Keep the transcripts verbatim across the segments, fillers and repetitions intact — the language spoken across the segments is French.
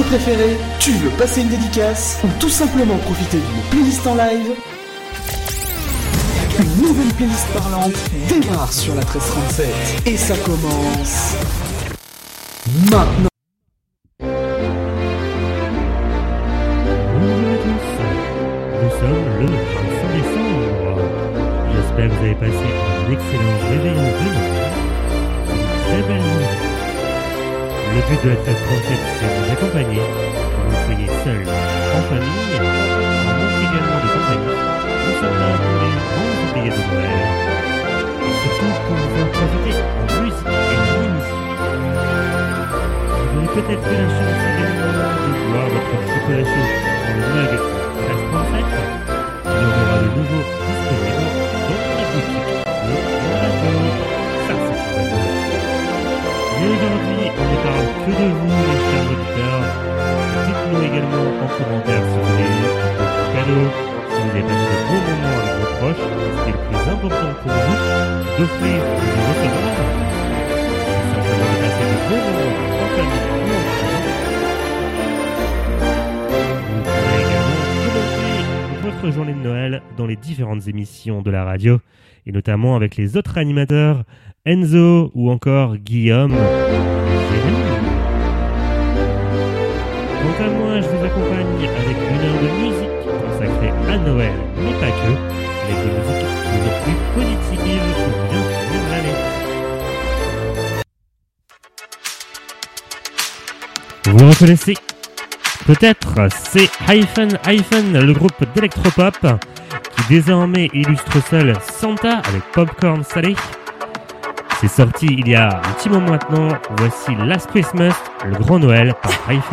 préféré? Tu veux passer une dédicace? Ou tout simplement profiter d'une playlist en live? Une nouvelle playlist parlante démarre sur la treize trente-sept. Et ça commence... maintenant. Bonjour à tous, nous sommes le vingt-cinq décembre. J'espère que vous avez passé un excellent réveillon de Noël. Une très belle nuit. Le but de la treize trente-sept, c'est de vous accompagner, que vous soyez seul, en famille, en manque également de compagnie. Nous sommes là pour les bons oubliés de Noël. Et surtout pour vous faire profiter en musique et en émission. Vous avez peut-être eu la chance également de voir votre chocolat chaud dans le mug treize trente-sept. Il y aura de nouveau disponible dans la boutique de la radio. Ça, c'est une bonne nouvelle. Mais aujourd'hui, on ne parle que de vous, mes chers auditeurs. Dites-nous également en commentaire si vous avez eu votre cadeau, si vous avez passé de beaux moments avec vos proches, et ce qui est le plus important pour vous, d'offrir ou de recevoir. Ou simplement de passer de beaux moments en famille ou en famille. Vous pourrez également commenter votre journée de Noël dans les différentes émissions de la radio, et notamment avec les autres animateurs, Enzo ou encore Guillaume. Quant à moi, je vous accompagne avec une heure de musique consacrée à Noël, mais pas que, avec des musiques toujours plus positives pour bien finir l'année. Vous reconnaissez peut-être, c'est Hyphen Hyphen, le groupe d'électropop qui désormais illustre seul Santa avec Popcorn Salé. C'est sorti il y a un petit moment maintenant. Voici Last Christmas, le grand Noël par Hyphen.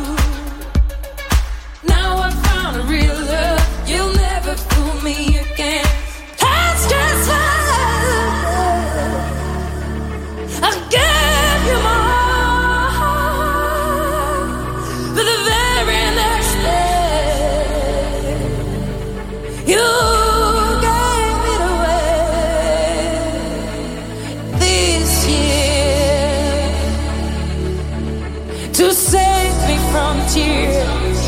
Now I found a real love, you'll never fool me again. save me from tears.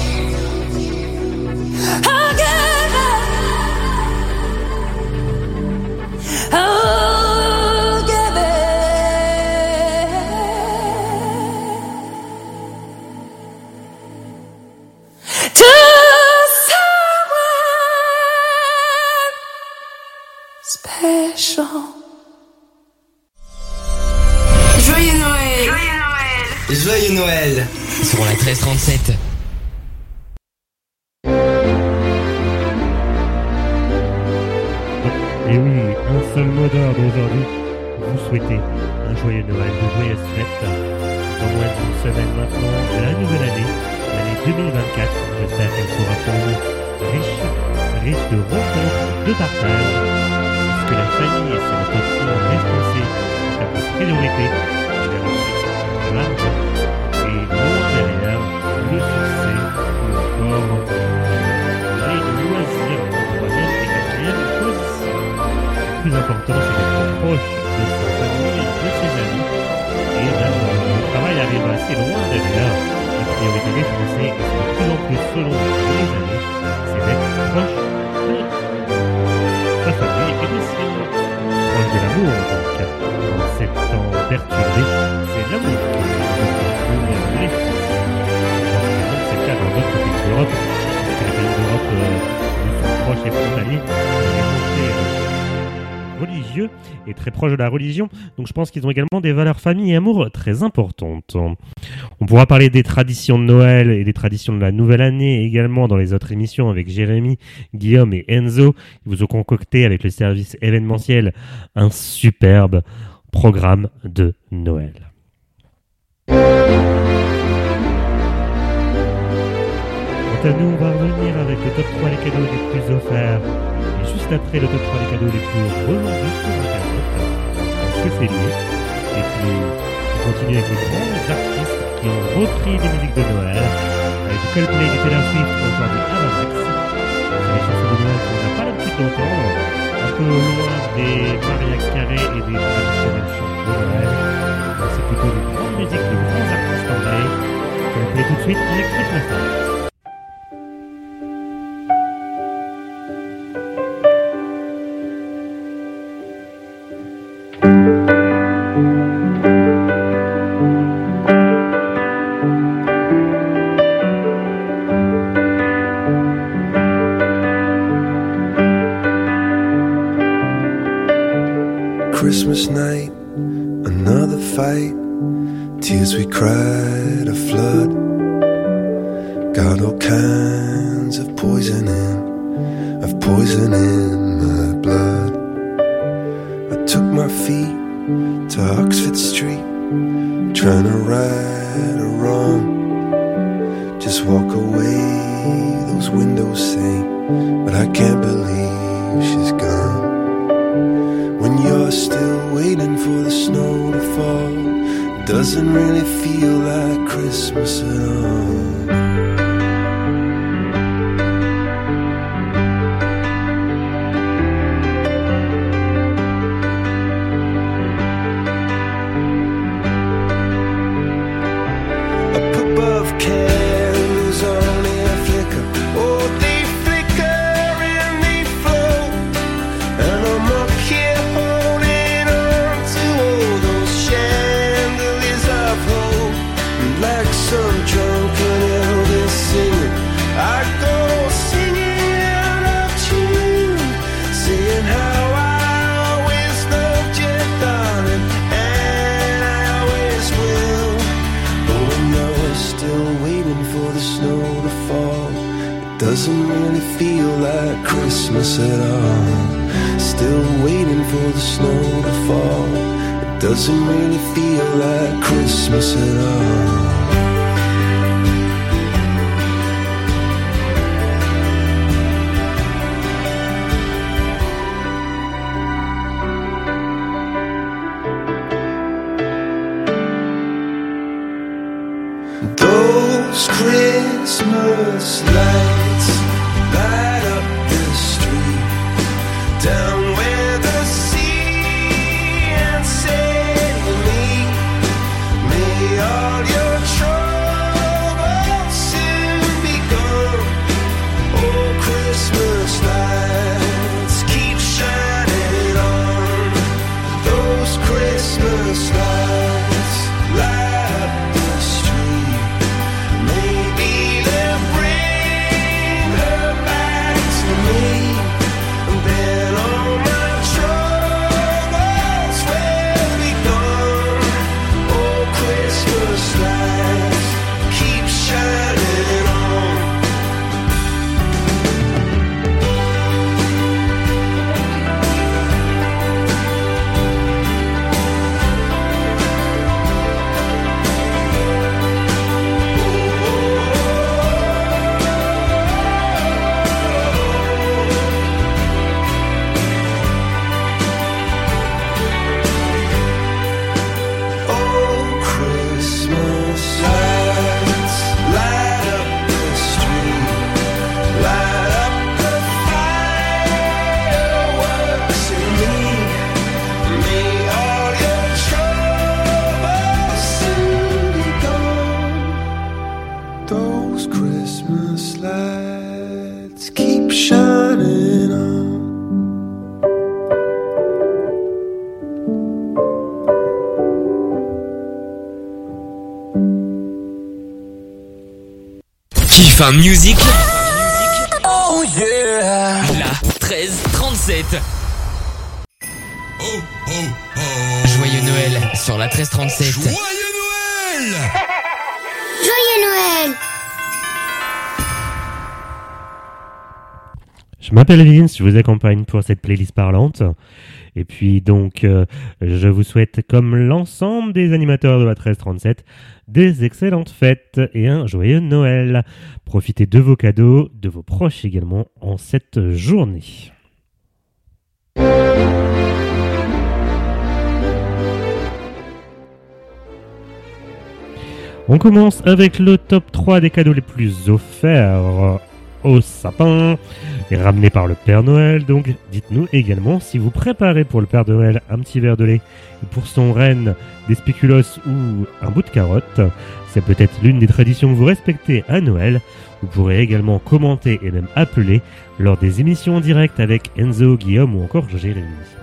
I'll give it. I'll give it to someone special. Joyeux Noël! Joyeux Noël! Joyeux Noël! Sur la treize trente-sept. Et oui, un seul mot d'ordre aujourd'hui. Vous souhaitez un joyeux Noël, de joyeuses fêtes. Dans moins d'une semaine maintenant, la nouvelle année, l'année deux mille vingt-quatre. J'espère qu'elle sera pour vous riche, riche de rencontres, de partage. Parce que la famille, c'est notre point référencé en termes de priorité. Et bien ensuite, l'argent. Et loin derrière, le succès, ou encore les loisirs, troisième et quatrième position. Le plus important, c'est d'être proche de sa famille, de ses amis. Et là, le travail arrive assez loin derrière. La priorité des Français, et c'est de plus en plus selon les années, c'est d'être proche de sa famille et des siens. Proche de l'amour, donc. En ces temps perturbés, c'est l'amour qui est pour les Français. C'est le cas dans d'autres pays d'Europe, parce que les pays d'Europe euh, nous sont proches et frontaliers. Religieux et très proche de la religion, donc je pense qu'ils ont également des valeurs famille et amour très importantes. On pourra parler des traditions de Noël et des traditions de la nouvelle année également dans les autres émissions avec Jérémy, Guillaume et Enzo. Ils vous ont concocté avec le service événementiel un superbe programme de Noël. Quant à nous, on va revenir avec le top trois des cadeaux les plus offerts. Et juste après le top trois des cadeaux les plus revendus sur Internet, parce que c'est lié. Et puis, on continue avec les grands artistes qui ont repris des musiques de Noël, avec du Coldplay, du Taylor Swift ou encore du Ava Max. C'est des chansons de Noël qu'on n'a pas l'habitude d'entendre, un peu loin des Mariah Carey et des traditionnelles chansons de Noël. C'est plutôt des grandes musiques de grands artistes anglais. On va tout de suite en extrait l'instant. Christmas night, another fight. Tears we cried, a flood. Got all kinds of poison in, of poison in my blood. I took my feet to Oxford Street, trying to right a wrong. Just walk away, those windows say, but I can't believe she's gone. When you're still waiting for the snow to fall, it doesn't really feel like Christmas at all. A cup of candles only a flicker, oh they flicker and they float, and I'm up here holding on to all those chandeliers of hope. And like some drunken Elvis singing, I go singing out of tune, saying how I always loved you, darling, and I always will. But when you're still waiting for the snow to fall, it doesn't really feel like Christmas at all. Still waiting for the snow to fall, it doesn't really feel like Christmas at all. Those Christmas lights light up the street, down where the sea and say to me, may all your troubles those Christmas lights keep shining on. Kiff Music. Oh yeah. La treize trente-sept. Oh, oh, oh. Joyeux Noël sur la treize trente-sept. Joyeux Noël. Joyeux Noël. Je m'appelle Vince, je vous accompagne pour cette playlist parlante. Et puis donc, euh, je vous souhaite, comme l'ensemble des animateurs de la treize trente-sept, des excellentes fêtes et un joyeux Noël. Profitez de vos cadeaux, de vos proches également, en cette journée. On commence avec le top trois des cadeaux les plus offerts au sapin et ramenés par le Père Noël. Donc dites-nous également si vous préparez pour le Père Noël un petit verre de lait et pour son renne des spéculoos ou un bout de carotte. C'est peut-être l'une des traditions que vous respectez à Noël. Vous pourrez également commenter et même appeler lors des émissions en direct avec Enzo, Guillaume ou encore Jérémy.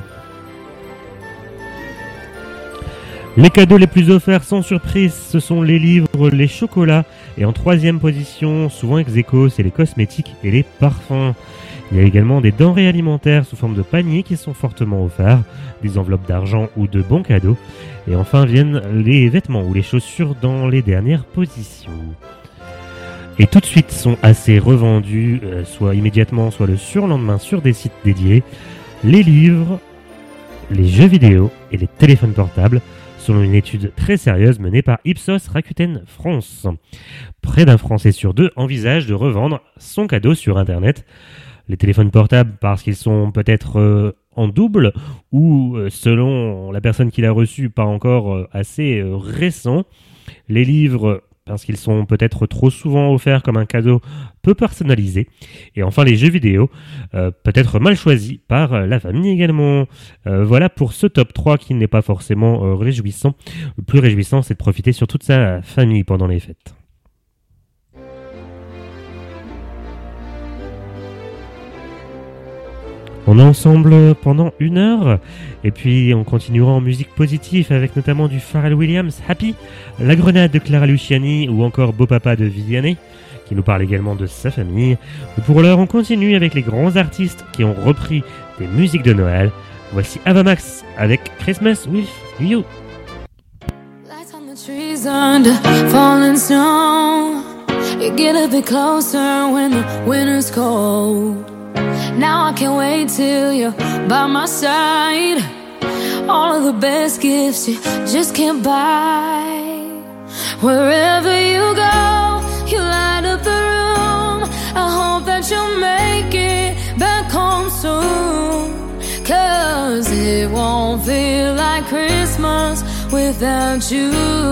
Les cadeaux les plus offerts sans surprise, ce sont les livres, les chocolats. Et en troisième position, souvent ex aequo, c'est les cosmétiques et les parfums. Il y a également des denrées alimentaires sous forme de paniers qui sont fortement offerts, des enveloppes d'argent ou de bons cadeaux. Et enfin viennent les vêtements ou les chaussures dans les dernières positions. Et tout de suite sont assez revendus, euh, soit immédiatement, soit le surlendemain sur des sites dédiés, les livres, les jeux vidéo et les téléphones portables, selon une étude très sérieuse menée par Ipsos Rakuten France. Près d'un Français sur deux envisage de revendre son cadeau sur Internet. Les téléphones portables parce qu'ils sont peut-être euh, en double ou, euh, selon la personne qui l'a reçu, pas encore euh, assez euh, récents. Les livres parce qu'ils sont peut-être trop souvent offerts comme un cadeau peu personnalisé. Et enfin les jeux vidéo, euh, peut-être mal choisis par euh, la famille également. Euh, voilà pour ce top trois qui n'est pas forcément euh, réjouissant. Le plus réjouissant, c'est de profiter sur toute sa famille pendant les fêtes. On est ensemble pendant une heure et puis on continuera en musique positive avec notamment du Pharrell Williams, Happy, La Grenade de Clara Luciani ou encore Beau Papa de Viviane qui nous parle également de sa famille. Pour l'heure, on continue avec les grands artistes qui ont repris des musiques de Noël. Voici Ava Max avec Christmas with You. Lights on the trees under falling snow. You get a bit closer when the winter's cold. Now I can't wait till you're by my side. All of the best gifts you just can't buy. Wherever you go, you light up the room. I hope that you'll make it back home soon. Cause it won't feel like Christmas without you.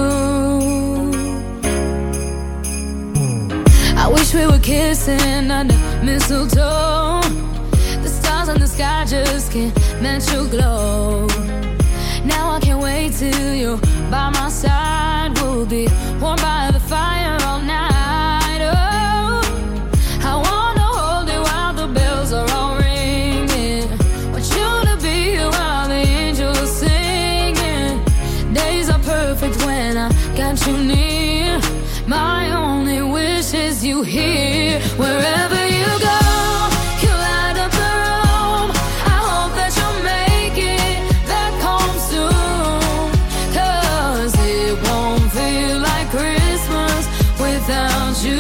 I wish we were kissing under mistletoe. The stars in the sky just can't match your glow. Now I can't wait till you're by my side. We'll be warm by the fire all night. Oh, I wanna hold you while the bells are all ringing. Want you to be here while the angels singing. Days are perfect when I got you near. My only wish is you here. Wherever you go, you light up the room. I hope that you'll make it back home soon. Cause it won't feel like Christmas without you.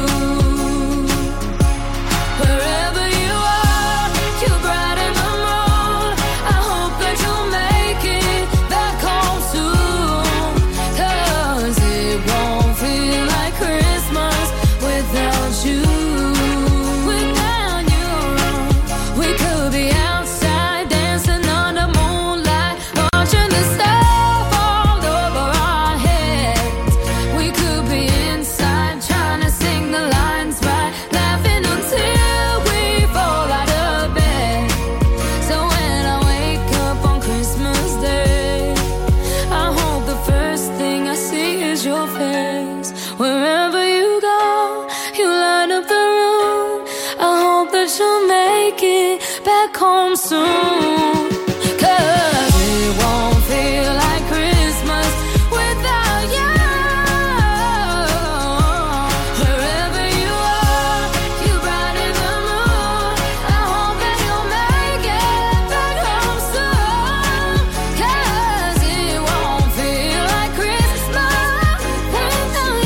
Wherever you are, you brighten the moon. I hope that you'll make it back home soon. Cause it won't feel like Christmas without you. Without you, we could be outside dancing under moonlight, watching the snow fall over our heads. We could be inside trying to sing back home soon. Cause it won't feel like Christmas without you. Wherever you are, you brighten the mood. I hope that you'll make it back home soon. Cause it won't feel like Christmas without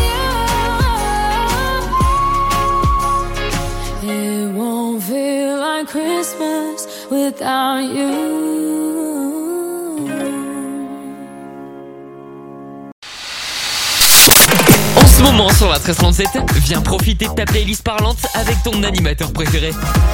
you. It won't feel like Christmas without you. En ce moment sur la treize trente-sept, viens profiter de ta playlist parlante avec ton animateur préféré.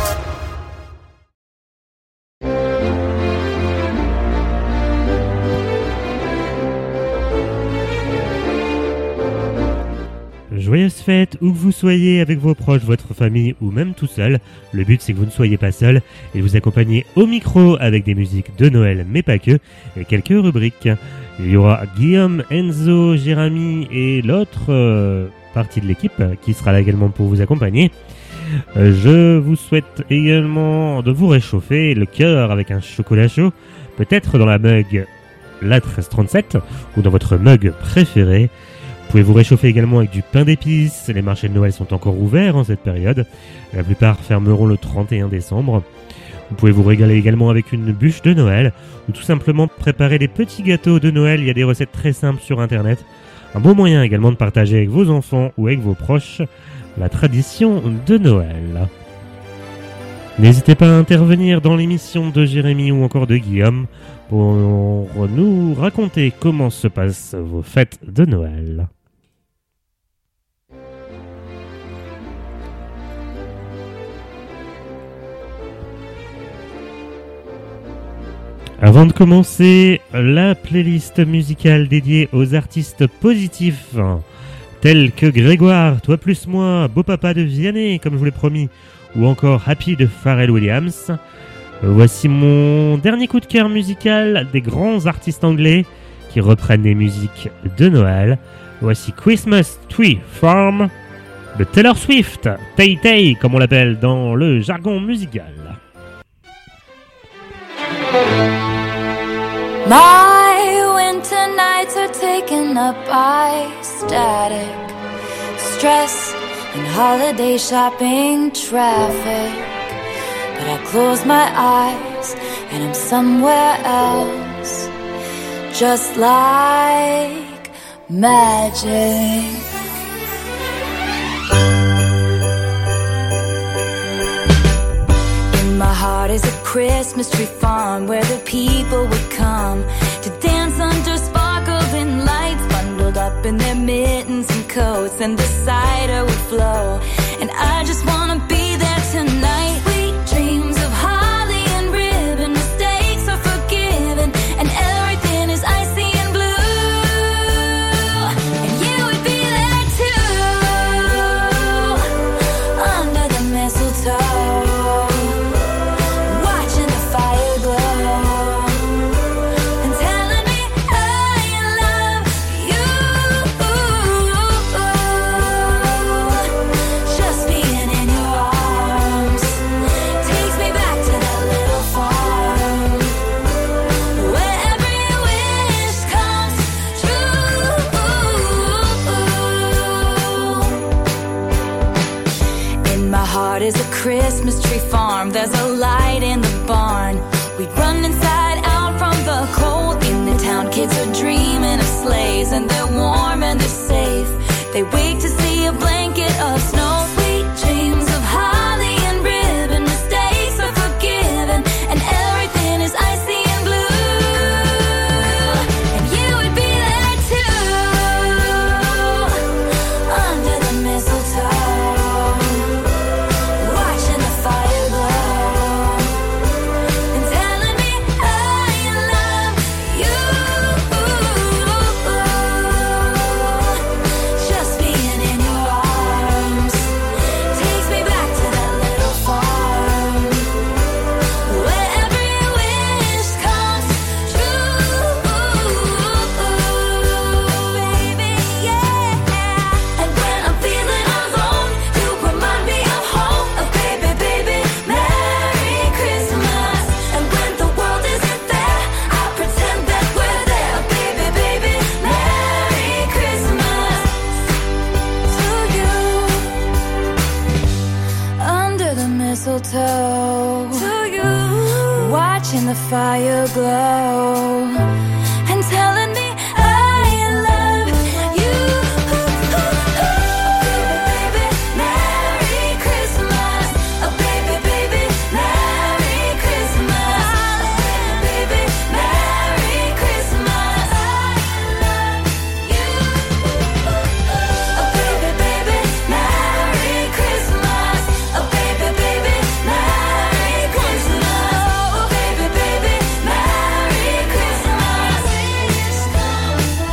Joyeuses fêtes, où que vous soyez, avec vos proches, votre famille ou même tout seul. Le but c'est que vous ne soyez pas seul et vous accompagner au micro avec des musiques de Noël, mais pas que, et quelques rubriques. Il y aura Guillaume, Enzo, Jérémy et l'autre euh, partie de l'équipe qui sera là également pour vous accompagner. Euh, je vous souhaite également de vous réchauffer le cœur avec un chocolat chaud, peut-être dans la mug la treize trente-sept ou dans votre mug préféré. Vous pouvez vous réchauffer également avec du pain d'épices. Les marchés de Noël sont encore ouverts en cette période. La plupart fermeront le trente et un décembre. Vous pouvez vous régaler également avec une bûche de Noël ou tout simplement préparer des petits gâteaux de Noël. Il y a des recettes très simples sur internet. Un bon moyen également de partager avec vos enfants ou avec vos proches la tradition de Noël. N'hésitez pas à intervenir dans l'émission de Jérémy ou encore de Guillaume pour nous raconter comment se passent vos fêtes de Noël. Avant de commencer, la playlist musicale dédiée aux artistes positifs, tels que Grégoire, Toi plus moi, Beau Papa de Vianney, comme je vous l'ai promis, ou encore Happy de Pharrell Williams. Voici mon dernier coup de cœur musical des grands artistes anglais qui reprennent des musiques de Noël. Voici Christmas Tree Farm de Taylor Swift, Tay Tay comme on l'appelle dans le jargon musical. My winter nights are taken up by static, stress, and holiday shopping traffic. But I close my eyes and I'm somewhere else, just like magic. My heart is a Christmas tree farm where the people would come to dance under sparkling lights, bundled up in their mittens and coats, and the cider would flow. And I just wanna be there tonight. Sweet dreams of holly and ribbon, mistakes are forgiven, and everything is icy and blue. And you would be there too, under the mistletoe. Is a Christmas tree farm, there's a light in the barn. We run inside out from the cold. In the town, kids are dreaming of sleighs, and they're warm and they're safe. They wake to see a blanket of snow. Sweet dreams of holly and ribbon, mistakes are forgiven, and everything is icy and blue. And you would be there too, under the mistletoe. Just being in your arms. mistletoe to you, watching the fire glow and telling me I love you. Baby, Merry Christmas. Oh baby, baby, Merry Christmas. Baby, Merry Christmas. I love you. Oh baby, baby, Merry Christmas. Oh baby, baby, Merry Christmas. Oh baby, baby, Merry Christmas. Please come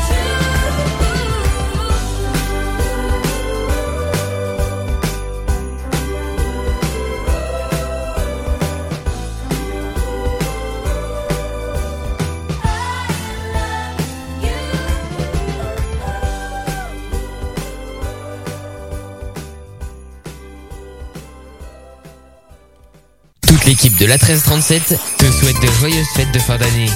Toute l'équipe de la treize trente-sept te souhaite de joyeuses fêtes de fin d'année.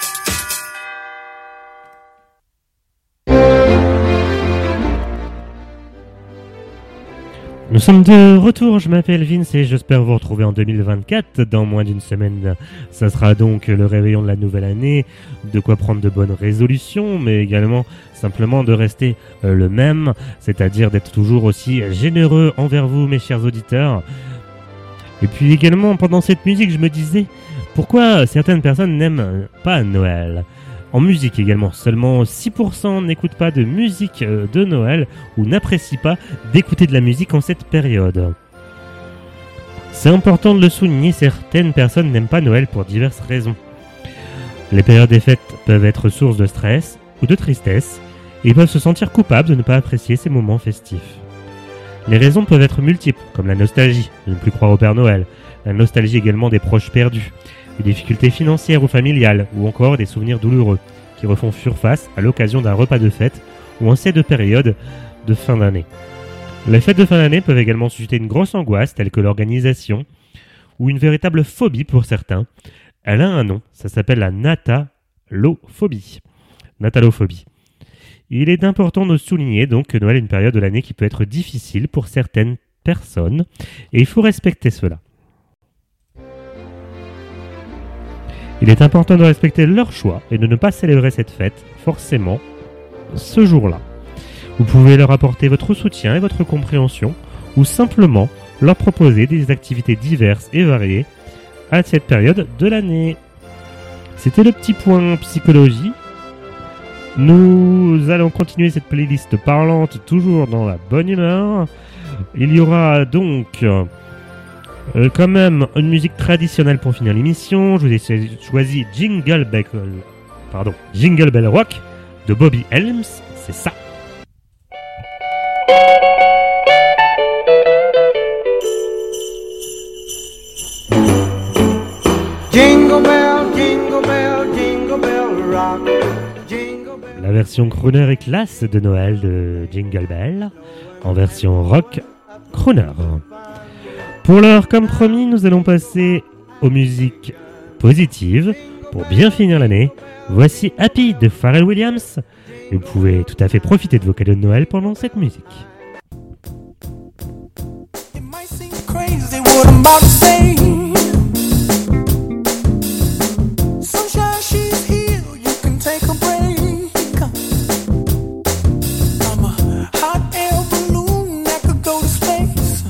Nous sommes de retour, je m'appelle Vince et j'espère vous retrouver en deux mille vingt-quatre. Dans moins d'une semaine, ça sera donc le réveillon de la nouvelle année, de quoi prendre de bonnes résolutions, mais également simplement de rester euh, le même, c'est-à-dire d'être toujours aussi généreux envers vous, mes chers auditeurs. Et puis également, pendant cette musique, je me disais, pourquoi certaines personnes n'aiment pas Noël ? En musique également, seulement six pour cent n'écoutent pas de musique de Noël ou n'apprécient pas d'écouter de la musique en cette période. C'est important de le souligner, certaines personnes n'aiment pas Noël pour diverses raisons. Les périodes des fêtes peuvent être source de stress ou de tristesse et peuvent se sentir coupables de ne pas apprécier ces moments festifs. Les raisons peuvent être multiples, comme la nostalgie, de ne plus croire au Père Noël, la nostalgie également des proches perdus, des difficultés financières ou familiales, ou encore des souvenirs douloureux, qui refont surface à l'occasion d'un repas de fête ou en cette période de fin d'année. Les fêtes de fin d'année peuvent également susciter une grosse angoisse, telle que l'organisation, ou une véritable phobie pour certains. Elle a un nom, ça s'appelle la natalophobie. Natalophobie. Il est important de souligner donc que Noël est une période de l'année qui peut être difficile pour certaines personnes, et il faut respecter cela. Il est important de respecter leur choix et de ne pas célébrer cette fête, forcément, ce jour-là. Vous pouvez leur apporter votre soutien et votre compréhension, ou simplement leur proposer des activités diverses et variées à cette période de l'année. C'était le petit point psychologie. Nous allons continuer cette playlist parlante, toujours dans la bonne humeur. Il y aura donc... Euh, quand même une musique traditionnelle pour finir l'émission. Je vous ai choisi Jingle Bell, pardon, Jingle Bell Rock de Bobby Helms, c'est ça. Jingle bell, jingle bell, jingle bell rock. Jingle bell. La version crooner et classe de Noël de Jingle Bell, en version rock crooner. Pour l'heure, comme promis, nous allons passer aux musiques positives pour bien finir l'année. Voici Happy de Pharrell Williams. Et vous pouvez tout à fait profiter de vos cadeaux de Noël pendant cette musique. It might seem crazy what I'm about to say. Sunshine, she's here, you can take a break. I'm a hot air balloon that could go to space.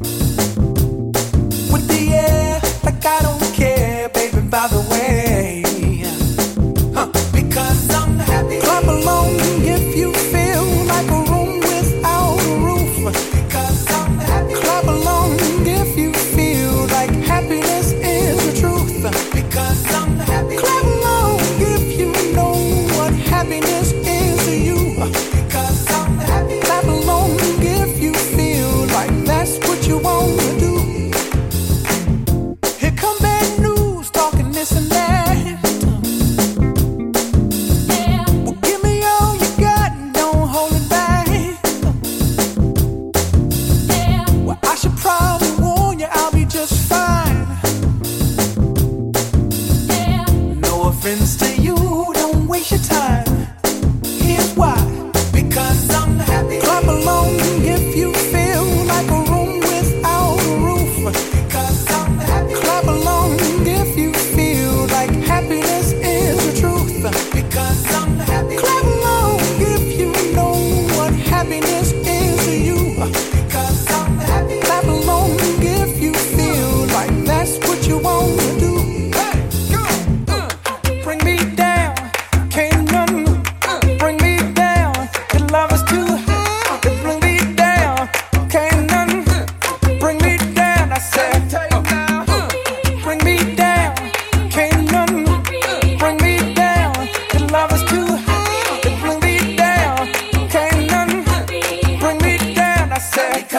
With the air, like I don't care, baby, by the way. Huh, because I'm happy. Clap along if you feel like a room without a roof. Because I'm happy. Clap along if you feel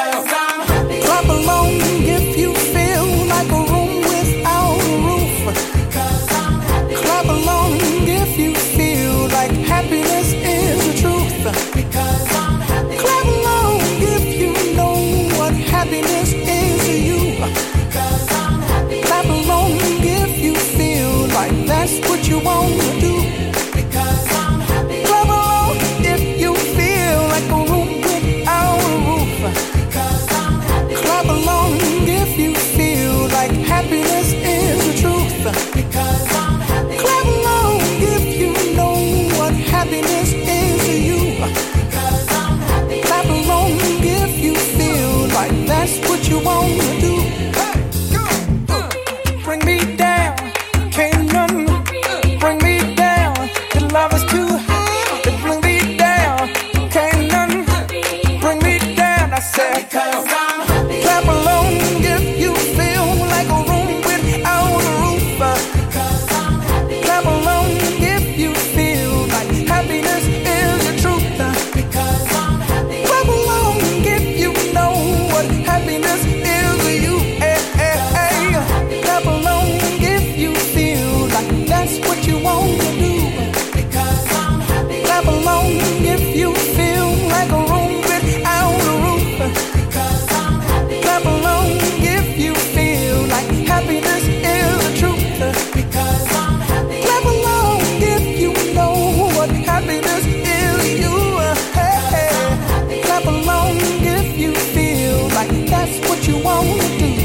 Because I'm happy. Clap along if you feel like a room without a roof. Because I'm happy. Clap along if you feel like happiness is the truth. Because I'm happy. Clap along if you know what happiness is to you. Because I'm happy. Clap along if you feel like that's what you want to do. Because I'm happy. Clap along if you feel like a room without a roof. Because I'm happy. Clap along if you feel like happiness is the truth. Because I'm happy. Clap along if you know what happiness is to you. Because I'm happy. Clap along if you feel like that's what you want to do. Hey, go, uh, bring me down, can't none bring me down. The love is too high to bring me down, can't none bring me down. I said, because I'm happy. Clap along if you feel like a room without a roof. Because I'm happy. Clap along if you feel like happiness is the truth. Because I'm happy. Clap along if you know what happiness is to you. Hey, hey, hey. Clap along if you feel like that's what you want to do. Because I'm happy. Clap along if you feel like a room without a roof. Because I'm happy. Clap along if you feel like happiness is the truth. Because I'm happy. Clap along if you know what happiness is to you. Hey, hey. Clap along if you feel like that's what you want to do.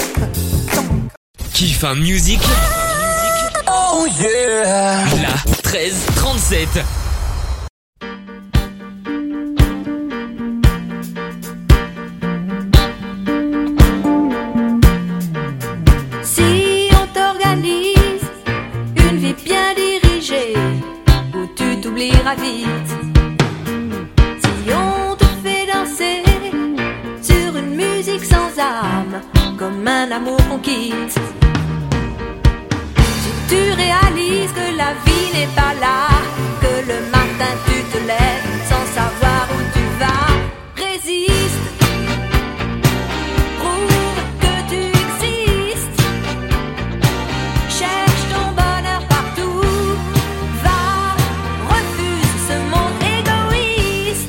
Kiff un music. Oh yeah. La treize trente-sept. Si on t'organise une vie bien dirigée, où tu t'oublieras vite. Si on te fait danser sur une musique sans âme, comme un amour qu'on quitte. Si tu réalises que la vie n'est pas là, que le matin tu te lèves sans savoir où tu vas, résiste. Prouve que tu existes. Cherche ton bonheur partout. Va, refuse ce monde égoïste.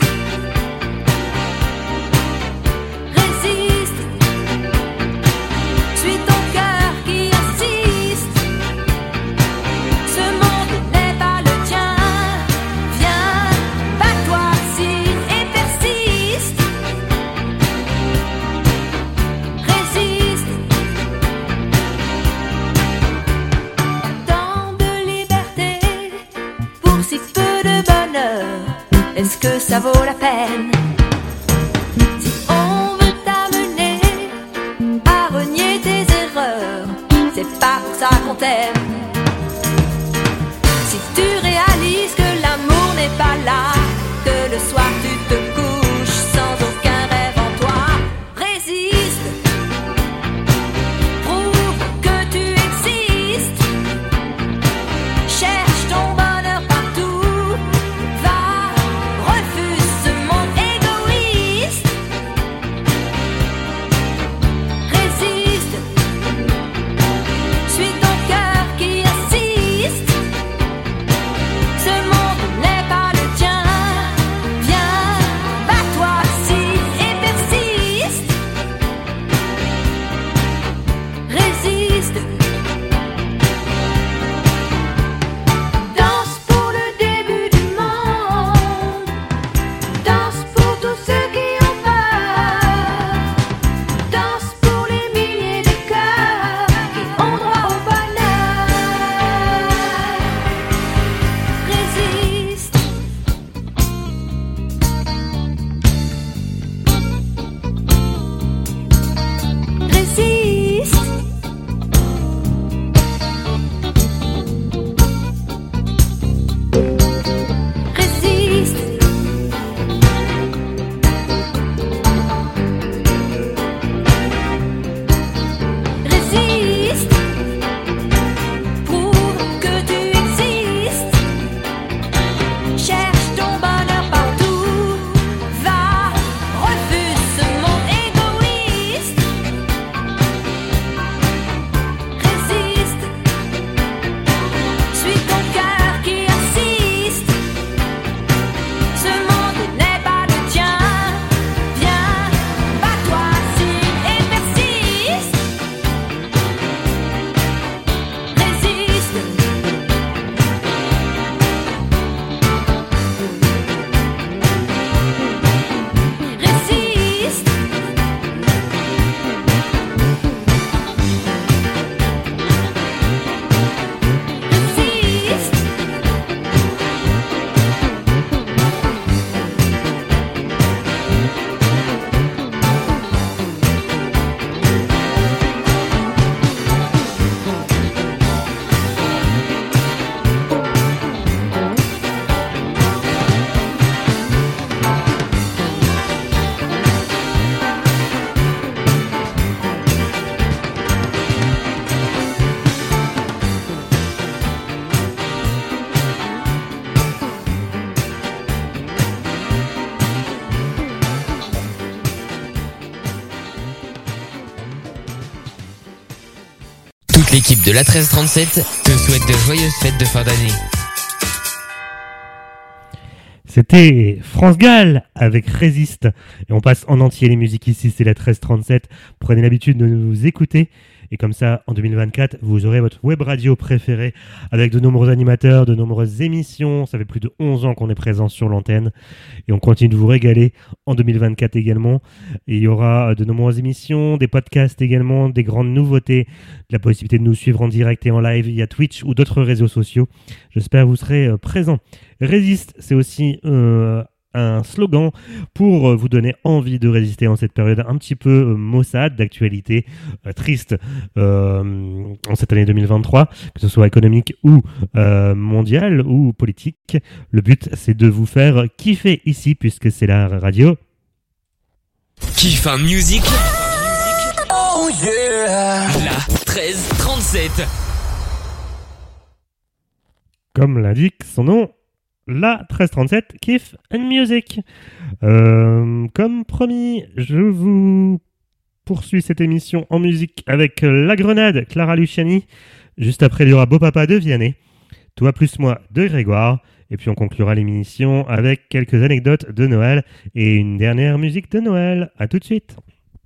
Résiste. Suis ton cœur qui insiste. Ce monde n'est pas le tien. Viens, bats-toi, signe et persiste. Résiste. Tant de liberté pour si peu de bonheur. Est-ce que ça vaut la peine? Si on veut t'amener à renier tes erreurs, c'est pas pour ça qu'on t'aime. Si tu réalises que l'amour n'est pas là, que le soir tu te couches sans aucun rêve en toi, résiste. Prouve que tu existes. Cherche ton bonheur partout. Va, refuse ce monde égoïste. Toute l'équipe de la treize trente-sept te souhaite de joyeuses fêtes de fin d'année. C'était France Gall avec Résiste. Et on passe en entier les musiques ici, c'est la treize trente-sept. Prenez l'habitude de nous écouter. Et comme ça, en deux mille vingt-quatre, vous aurez votre web radio préférée avec de nombreux animateurs, de nombreuses émissions. Ça fait plus de onze ans qu'on est présent sur l'antenne. Et on continue de vous régaler en deux mille vingt-quatre également. Et il y aura de nombreuses émissions, des podcasts également, des grandes nouveautés, de la possibilité de nous suivre en direct et en live via Twitch ou d'autres réseaux sociaux. J'espère que vous serez euh, présents. Résiste, c'est aussi euh, un slogan pour vous donner envie de résister en cette période un petit peu euh, maussade, d'actualité euh, triste euh, en cette année deux mille vingt-trois, que ce soit économique ou euh, mondiale ou politique. Le but, c'est de vous faire kiffer ici, puisque c'est la radio. Kiff un music. Oh yeah. La treize trente-sept. Comme l'indique son nom, la treize trente-sept, Kiff and Music. Euh, comme promis, je vous poursuis cette émission en musique avec La Grenade, Clara Luciani. Juste après, il y aura Beau Papa de Vianney, Toi plus moi de Grégoire. Et puis on conclura l'émission avec quelques anecdotes de Noël et une dernière musique de Noël. À tout de suite.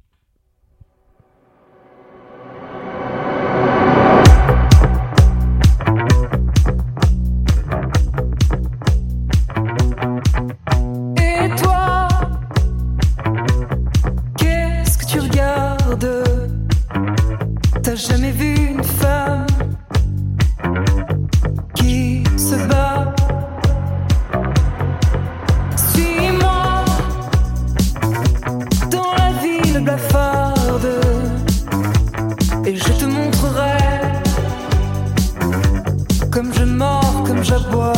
T'as jamais vu une femme qui se bat? Suis-moi dans la ville blafarde et je te montrerai comme je mords, comme j'aboie.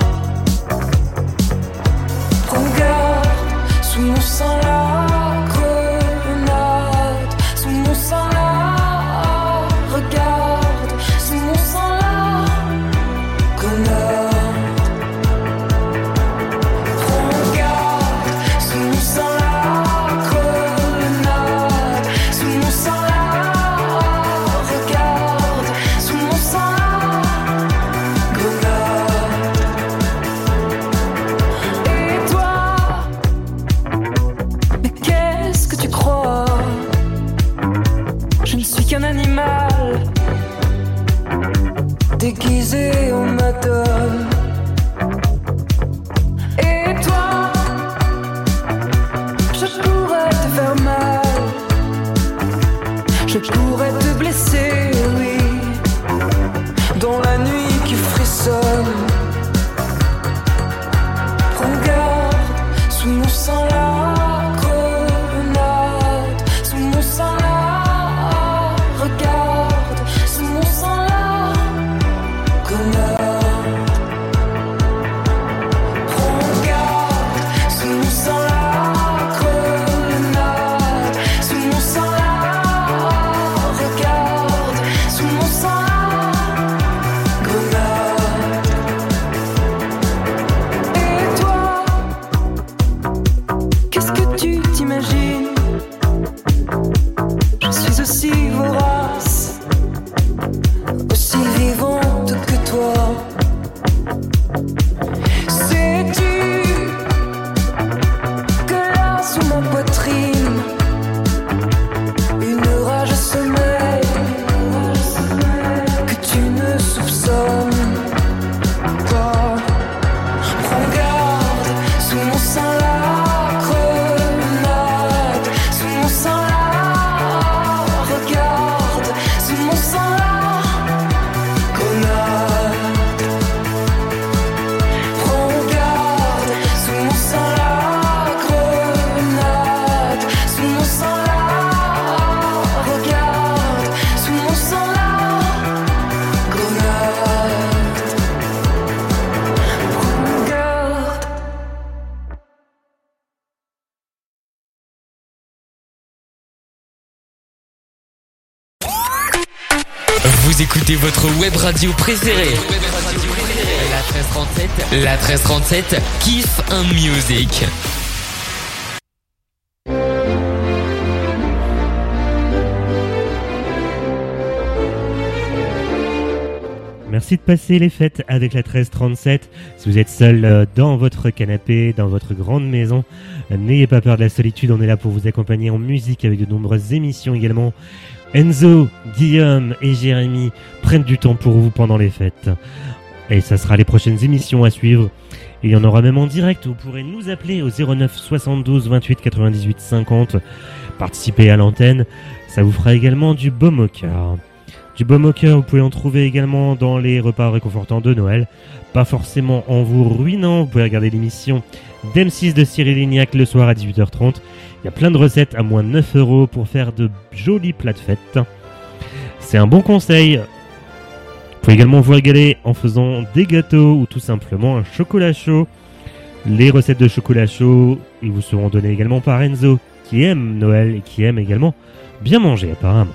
Prends garde, sous mon sang la grenade, sous mon sang la déguisé en madone. Et toi, je pourrais te faire mal, je pourrais te blesser, oui, dans la nuit qui frissonne. Prends garde, sous mon sang la grenade, sous mon sang la regarde, sous mon sang la Vous écoutez votre web radio préférée. La treize trente-sept. La treize trente-sept. Kiff un music. Merci de passer les fêtes avec la treize trente-sept. Si vous êtes seul euh, dans votre canapé, dans votre grande maison, euh, n'ayez pas peur de la solitude. On est là pour vous accompagner en musique avec de nombreuses émissions également. Enzo, Guillaume et Jérémy prennent du temps pour vous pendant les fêtes. Et ça sera les prochaines émissions à suivre. Et il y en aura même en direct. Vous pourrez nous appeler au zéro neuf soixante-douze vingt-huit quatre-vingt-dix-huit cinquante. Participer à l'antenne. Ça vous fera également du baume au cœur. Du baume au cœur, vous pouvez en trouver également dans les repas réconfortants de Noël. Pas forcément en vous ruinant. Vous pouvez regarder l'émission d'M six de Cyril Lignac le soir à dix-huit heures trente. Il y a plein de recettes à moins de neuf euros pour faire de jolis plats de fête. C'est un bon conseil. Vous pouvez également vous régaler en faisant des gâteaux ou tout simplement un chocolat chaud. Les recettes de chocolat chaud, ils vous seront données également par Enzo, qui aime Noël et qui aime également bien manger apparemment.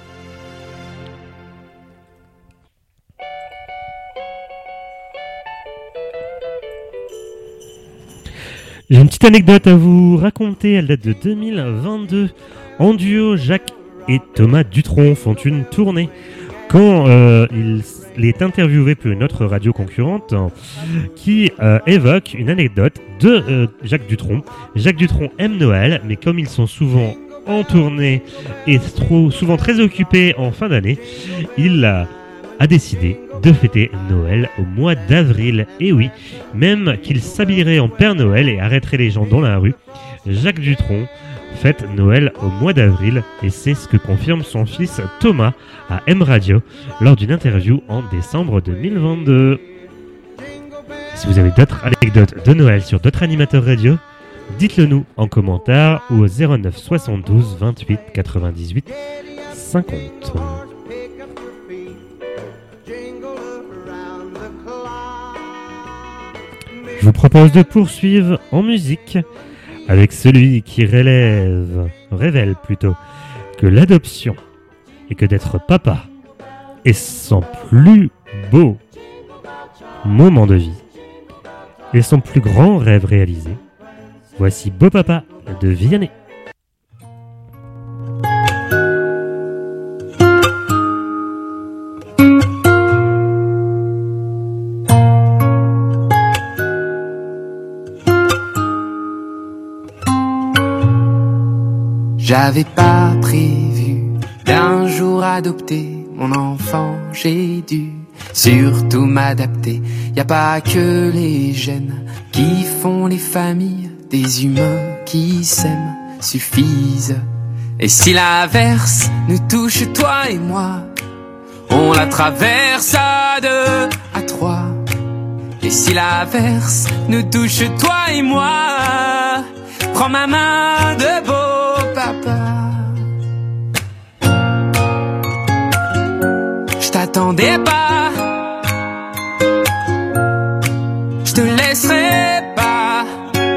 J'ai une petite anecdote à vous raconter, elle date de deux mille vingt-deux. En duo, Jacques et Thomas Dutronc font une tournée. Quand euh, il est interviewé pour une autre radio concurrente qui euh, évoque une anecdote de euh, Jacques Dutronc. Jacques Dutronc aime Noël, mais comme ils sont souvent en tournée et trop, souvent très occupés en fin d'année, il a, a décidé de fêter Noël au mois d'avril. Et oui, même qu'il s'habillerait en Père Noël et arrêterait les gens dans la rue, Jacques Dutronc fête Noël au mois d'avril, et c'est ce que confirme son fils Thomas à M Radio lors d'une interview en décembre deux mille vingt-deux. Si vous avez d'autres anecdotes de Noël sur d'autres animateurs radio, dites-le nous en commentaire ou au zéro neuf soixante-douze vingt-huit quatre-vingt-dix-huit cinquante. Je vous propose de poursuivre en musique avec celui qui relève, révèle plutôt, que l'adoption et que d'être papa est son plus beau moment de vie et son plus grand rêve réalisé. Voici Beau Papa de Vianney. J'avais pas prévu d'un jour adopter mon enfant, j'ai dû surtout m'adapter. Y a pas que les gènes qui font les familles, des humains qui s'aiment suffisent. Et si l'averse nous touche toi et moi, on la traverse à deux, à trois. Et si l'averse nous touche toi et moi, prends ma main de beau papa. Je t'attendais pas, je te laisserai pas.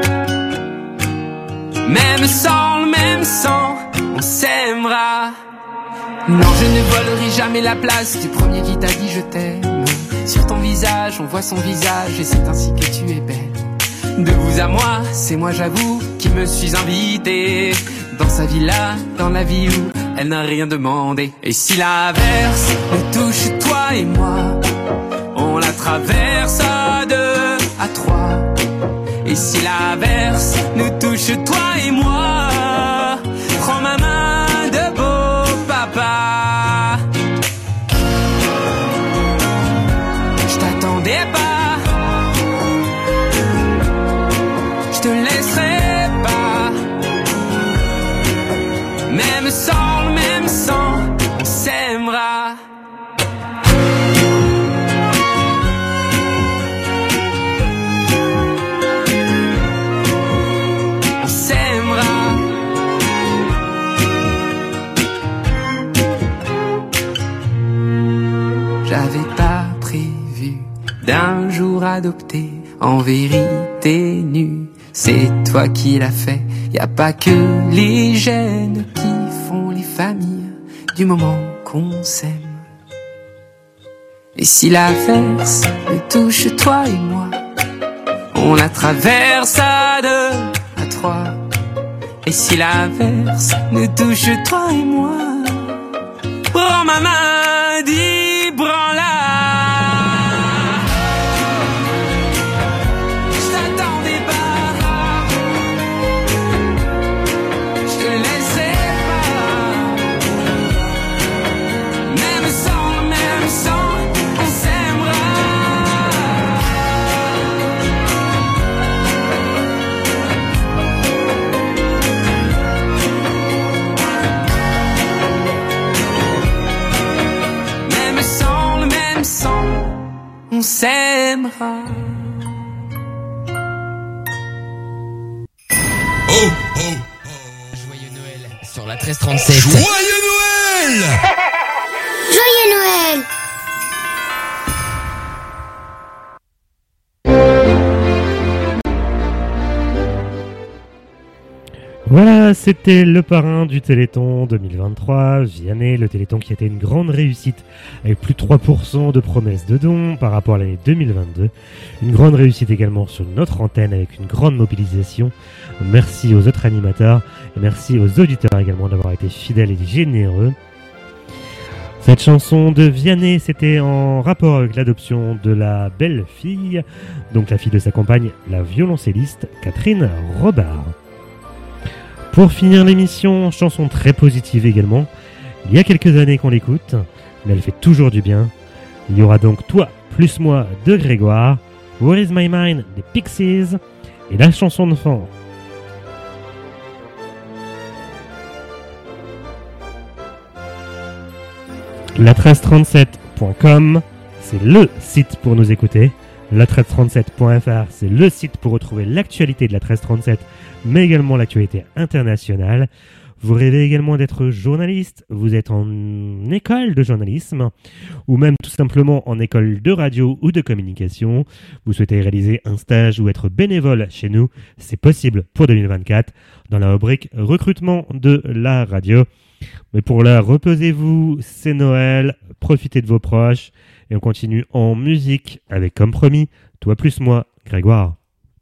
Même sans le même sang, on s'aimera. Non, je ne volerai jamais la place du premier qui t'a dit je t'aime. Sur ton visage, on voit son visage et c'est ainsi que tu es belle. De vous à moi, c'est moi j'avoue qui me suis invité dans sa villa, dans la vie où elle n'a rien demandé. Et si l'averse nous touche toi et moi, on la traverse à deux, à trois. Et si l'averse nous touche toi et moi, prends ma main de beau papa. Je t'attendais pas, je te laisserai pas. Même sans le même sang, on s'aimera. On s'aimera. J'avais pas prévu d'un jour adopter, en vérité nue. C'est toi qui l'as fait. Y a pas que les gènes qui font les familles du moment qu'on s'aime. Et si l'averse nous touche toi et moi, on la traverse à deux, à trois. Et si l'averse nous touche toi et moi, prends ma main, dis prends-la. s'aimera. Oh, oh, oh. Joyeux Noël sur la treize trente-sept. Joyeux Noël! Joyeux Noël! Voilà, c'était le parrain du Téléthon deux mille vingt-trois, Vianney, le Téléthon qui a été une grande réussite avec plus de trois pour cent de promesses de dons par rapport à l'année deux mille vingt-deux. Une grande réussite également sur notre antenne avec une grande mobilisation. Merci aux autres animateurs et merci aux auditeurs également d'avoir été fidèles et généreux. Cette chanson de Vianney, c'était en rapport avec l'adoption de la belle-fille, donc la fille de sa compagne, la violoncelliste Catherine Robard. Pour finir l'émission, chanson très positive également. Il y a quelques années qu'on l'écoute, mais elle fait toujours du bien. Il y aura donc Toi plus moi de Grégoire, Where is my mind des Pixies et la chanson de fin. La treize trente-sept point com, c'est le site pour nous écouter. La treize trente-sept point f r, c'est le site pour retrouver l'actualité de la treize trente-sept, mais également l'actualité internationale. Vous rêvez également d'être journaliste, vous êtes en école de journalisme, ou même tout simplement en école de radio ou de communication. Vous souhaitez réaliser un stage ou être bénévole chez nous, c'est possible pour deux mille vingt-quatre dans la rubrique recrutement de la radio. Mais pour l'heure, reposez-vous, c'est Noël, profitez de vos proches. Et on continue en musique avec, comme promis, Toi plus moi, Grégoire.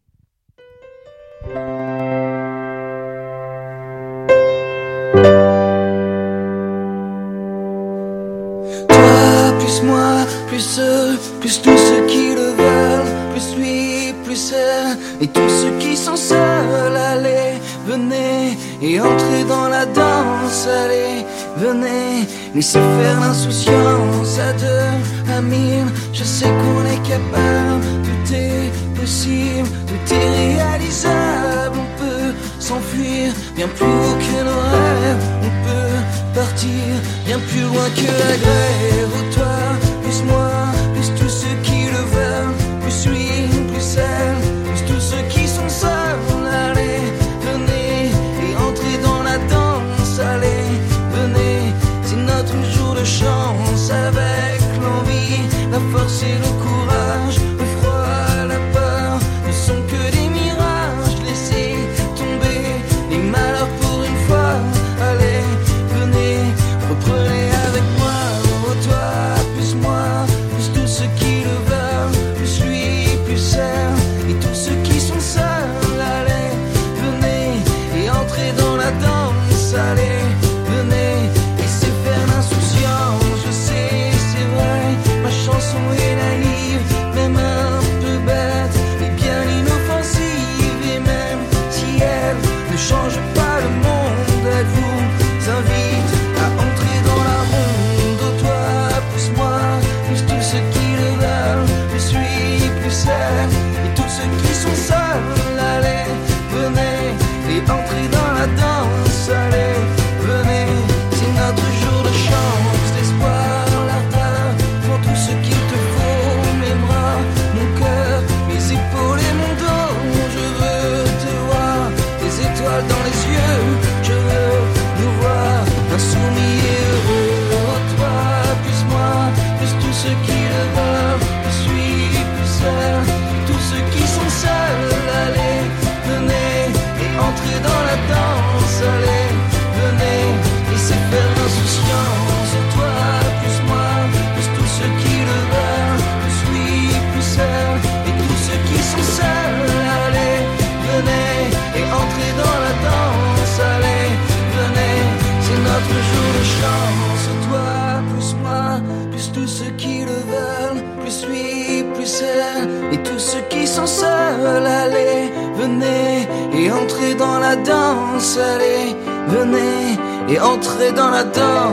Toi plus moi, plus eux, plus tous ceux qui le veulent, plus lui, plus elle, et tous ceux qui sont seuls. Allez, venez et entrez dans la danse. Allez, venez, laissez faire l'insouciance à deux, à mille. Je sais qu'on est capable, tout est possible, tout est réalisable. On peut s'enfuir bien plus haut que nos rêves. On peut partir bien plus loin que la grève. Oh, toi, plus moi, plus tous ceux qui le veulent, plus lui, plus elle, plus tous ceux qui sont seuls. Allez, venez et entrez dans la danse. Allez, venez, c'est notre jour de chance. Avec l'envie, la force et le courage, le froid, la peur ne sont que des mirages. Laissez tomber les malheurs pour une fois. Allez, venez, reprenez avec moi. Oh, toi, plus moi, plus tous ceux qui le veulent, plus lui, plus elle, et tous ceux qui sont seuls. Allez, venez et entrez dans la danse. Allez, venez, laissez faire l'insouciance. Je sais, c'est vrai, ma chanson est naïve, même un peu bête, mais bien inoffensive. Et même si elle ne change pas le monde, elle vous invite à entrer dans la ronde. Oh, toi, plus moi, plus tous ceux qui le veulent, plus lui, plus elle, et tous ceux qui sont seuls. Allez, venez et entrez dans la danse. Allez, venez, c'est notre jour de chance, l'espoir, l'ardeur, pour tous ceux qu'il te faut. Mes bras, mon cœur, mes épaules et mon dos. Je veux te voir, des étoiles dans les yeux. Je veux nous voir insoumis et heureux. Oh, toi, plus moi, plus tous ceux qui le veulent, plus lui, plus elle, tous ceux qui sont seuls. Allez, venez et entrez dans la danse. Allez, venez, laissez faire l'insouciance. Toi, plus moi, plus tous ceux qui le veulent, plus lui, plus elle, et tous ceux qui sont seuls. Allez, venez et entrez dans la danse. Allez, venez, c'est notre jour de chance. Toi, plus moi, plus tous ceux qui le veulent, plus lui, plus elle, et tous ceux qui sont seuls. Allez, venez et entrez dans la danse. Allez, venez et entrez dans la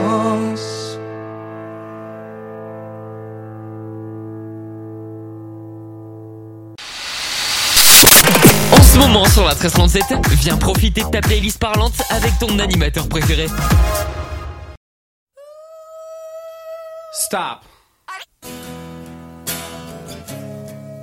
danse. En ce moment sur la treize trente-sept, viens profiter de ta playlist parlante avec ton animateur préféré. Stop.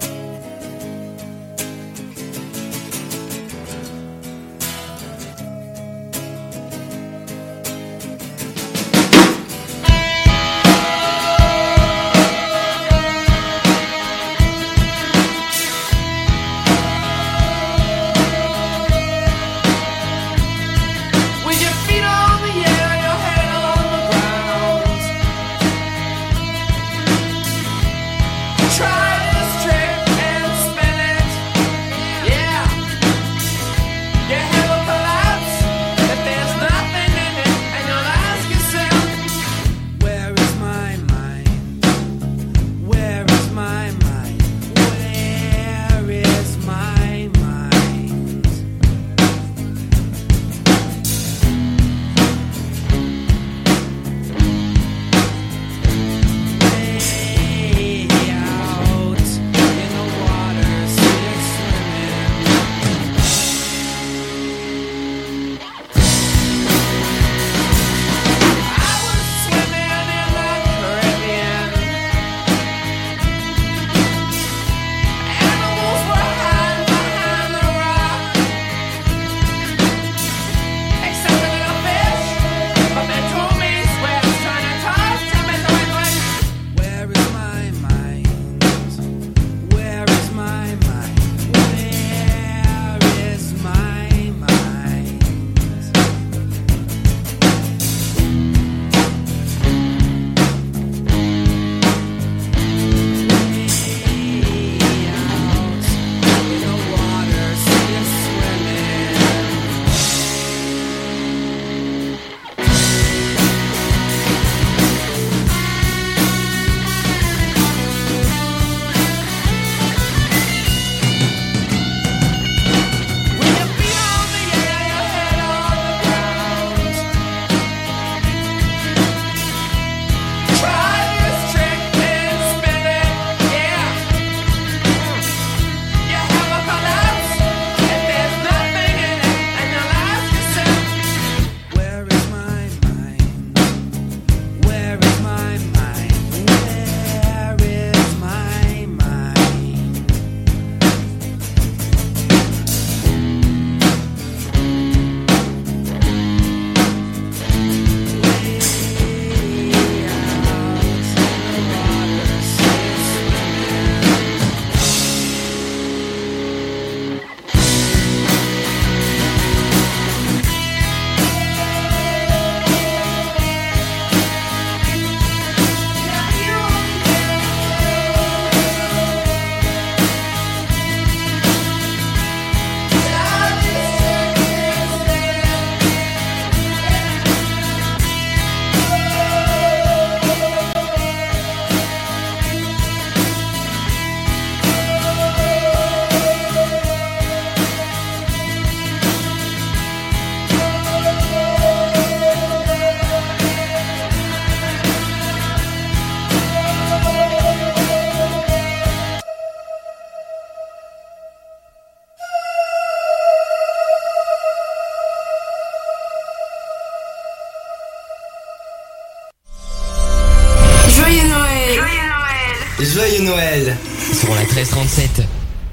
Joyeux Noël sur la treize trente-sept.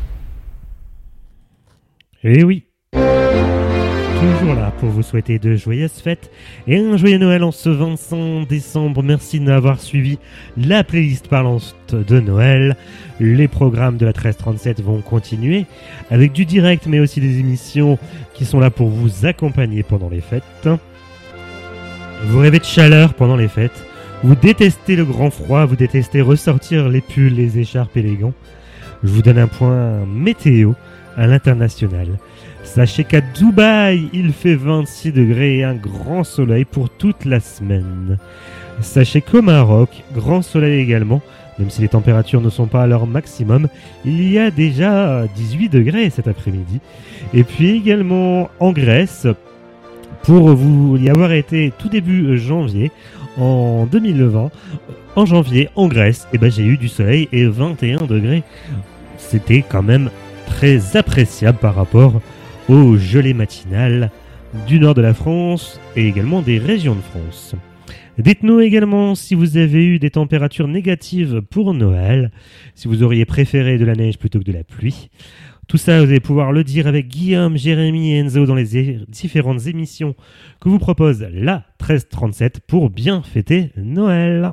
Eh oui, toujours là pour vous souhaiter de joyeuses fêtes et un joyeux Noël en ce vingt-cinq décembre. Merci d'avoir suivi la playlist parlante de Noël. Les programmes de la treize trente-sept vont continuer avec du direct mais aussi des émissions qui sont là pour vous accompagner pendant les fêtes. Vous rêvez de chaleur pendant les fêtes, vous détestez le grand froid, vous détestez ressortir les pulls, les écharpes et les gants. Je vous donne un point météo à l'international. Sachez qu'à Dubaï, il fait vingt-six degrés et un grand soleil pour toute la semaine. Sachez qu'au Maroc, grand soleil également, même si les températures ne sont pas à leur maximum, il y a déjà dix-huit degrés cet après-midi. Et puis également en Grèce, pour vous y avoir été tout début janvier, en deux mille vingt, en janvier, en Grèce, eh ben, j'ai eu du soleil et vingt et un degrés. C'était quand même très appréciable par rapport aux gelées matinales du nord de la France et également des régions de France. Dites-nous également si vous avez eu des températures négatives pour Noël, si vous auriez préféré de la neige plutôt que de la pluie. Tout ça, vous allez pouvoir le dire avec Guillaume, Jérémy et Enzo dans les é- différentes émissions que vous propose la treize trente-sept pour bien fêter Noël.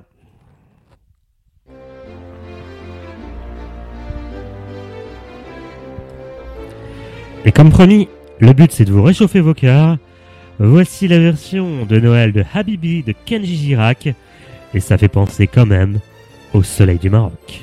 Et comme promis, le but c'est de vous réchauffer vos cœurs. Voici la version de Noël de Habibi de Kenji Girac. Et ça fait penser quand même au soleil du Maroc.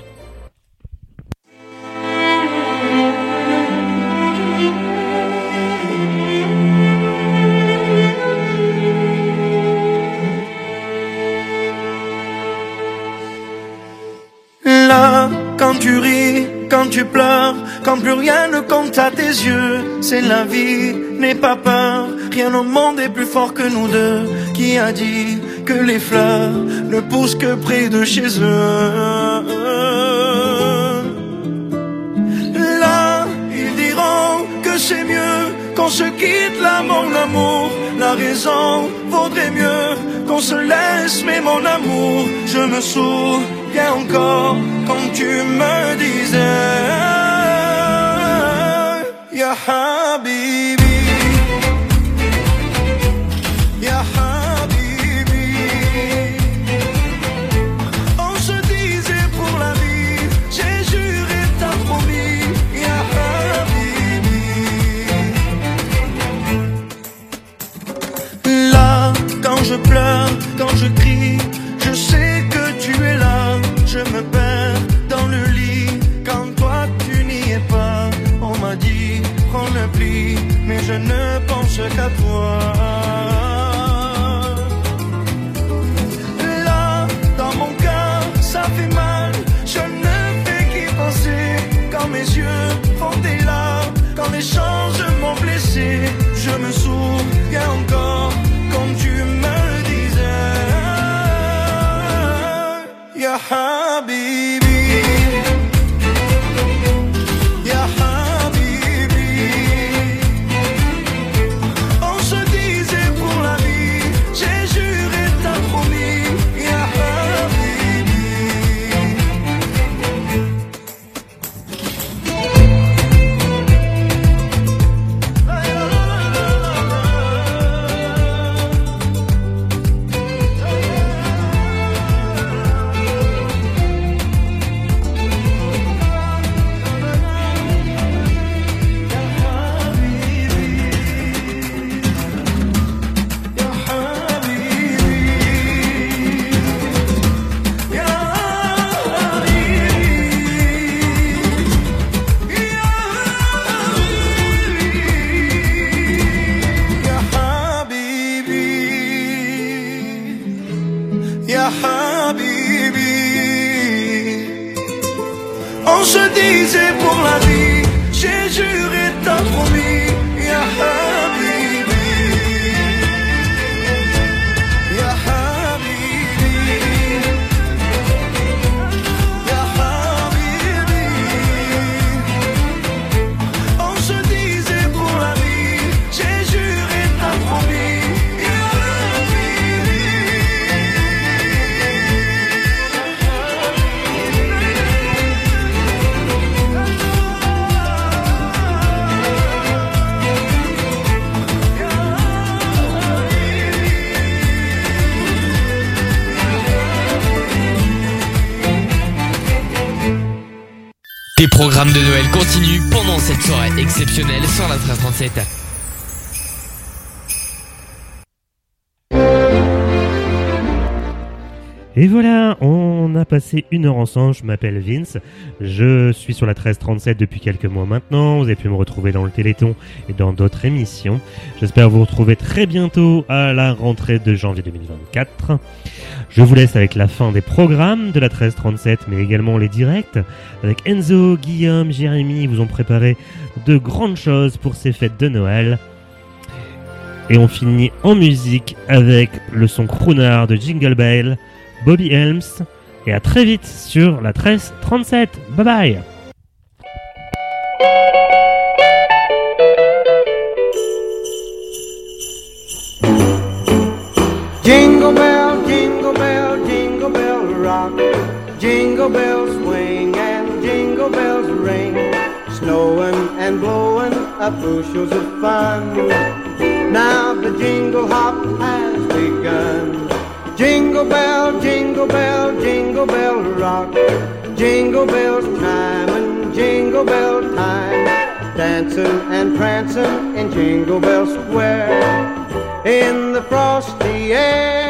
Là, quand tu ris, quand tu pleures, quand plus rien ne compte à tes yeux, c'est la vie, n'aie pas peur, rien au monde est plus fort que nous deux. Qui a dit que les fleurs ne poussent que près de chez eux? Là, ils diront que c'est mieux qu'on se quitte là, mon amour. La raison vaudrait mieux qu'on se laisse, mais mon amour, je me souviens encore quand tu me disais Ya Habibi, Ya Habibi. On se disait pour la vie, j'ai juré, t'as promis Ya Habibi. Là, quand je pleure, quand je crie, je sais que tu es là. Je me perds dans le lit quand toi tu n'y es pas. On m'a dit prends le pli, mais je ne pense qu'à toi. Là, dans mon cœur, ça fait mal. Je ne fais qu'y penser quand mes yeux font des larmes, quand les choses m'ont blessé. Je me souviens encore quand tu me disais Ya Habibi, Ya Habibi. On se disait pour la vie, j'ai juré, t'as promis Ya Habibi. Ya Habibi. On se disait pour la vie, j'ai juré, t'as promis Ya Habibi, Ya Habibi, Ya Habibi. On se disait pour la vie, j'ai juré, t'as promis Ya Habibi. Les programmes de Noël continuent pendant cette soirée exceptionnelle sur la treize trente-sept. Et voilà, on a passé une heure ensemble. Je m'appelle Vince, je suis sur la treize trente-sept depuis quelques mois maintenant. Vous avez pu me retrouver dans le Téléthon et dans d'autres émissions. J'espère vous retrouver très bientôt à la rentrée de janvier deux mille vingt-quatre. Je vous laisse avec la fin des programmes de la treize trente-sept, mais également les directs. Avec Enzo, Guillaume, Jérémy, ils vous ont préparé de grandes choses pour ces fêtes de Noël. Et on finit en musique avec le son crooner de Jingle Bell, Bobby Helms, et à très vite sur la treize trente-sept. Bye bye. Jingle bell, jingle bell, jingle bell rock. Jingle bells swing and jingle bells ring. Snowing and blowing up bushels of fun. Now the jingle hop has begun. Jingle bell, jingle bell, jingle bell rock. Jingle bells chime and jingle bell time. Dancing and prancing in Jingle Bell Square. In the frosty air.